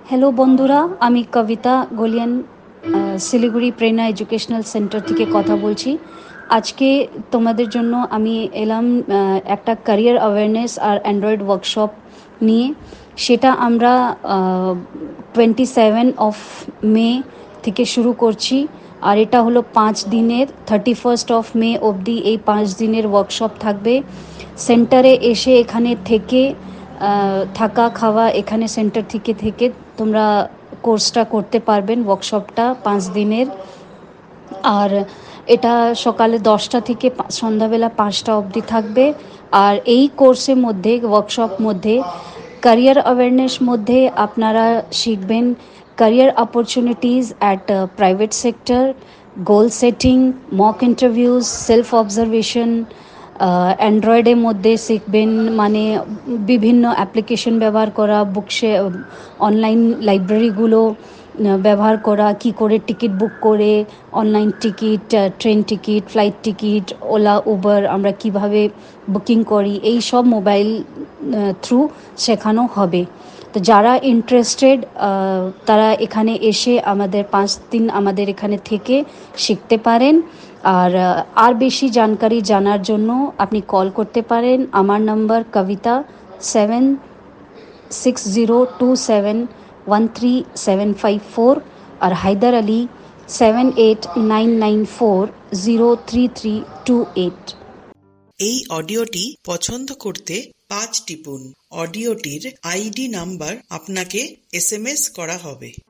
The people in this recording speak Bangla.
হ্যালো বন্ধুরা, আমি কবিতা গলিয়ান শিলিগুড়ি প্রেরণা এডুকেশনাল সেন্টার থেকে কথা বলছি। আজকে তোমাদের জন্য আমি এলাম একটা ক্যারিয়ার অ্যাওয়ারনেস আর অ্যান্ড্রয়েড ওয়ার্কশপ নিয়ে। সেটা আমরা 27 থেকে শুরু করছি, আর এটা হলো 5 দিনের। 31 মে অবধি এই 5 দিনের ওয়ার্কশপ থাকবে। সেন্টারে এসে এখানে থেকে থাকা খাওয়া এখানে সেন্টার থেকে তোমরা কোর্সটা করতে পারবেন, ওয়ার্কশপটা 5 দিনের। আর এটা সকালে 10টা থেকে সন্ধ্যাবেলা 5টা অবধি থাকবে। আর এই কোর্সের মধ্যে, ওয়ার্কশপ মধ্যে, ক্যারিয়ার অ্যাওয়ারনেস মধ্যে আপনারা শিখবেন career opportunities at private sector, goal setting, mock interviews, self observation. অ্যান্ড্রয়েডের মধ্যে শিখবেন মানে বিভিন্ন অ্যাপ্লিকেশন ব্যবহার করা, বুকসে অনলাইন লাইব্রেরিগুলো ব্যবহার করা, কি করে টিকিট বুক করে, online ticket, train ticket, flight ticket, Ola Uber আমরা কিভাবে বুকিং করি, এই সব মোবাইল থ্রু শেখানো হবে। তো যারা ইন্টারেস্টেড তারা এখানে এসে আমাদের 5 দিন আমাদের এখানে থেকে শিখতে পারেন। আর বেশি জানকারি জানার জন্য আপনি কল করতে পারেন। আমার নাম্বার কবিতা 7602713754, আর হায়দার আলী 7899403328। এই অডিওটি পছন্দ করতে 5 টিপুন। অডিওটির আইডি নাম্বার আপনাকে SMS করা হবে।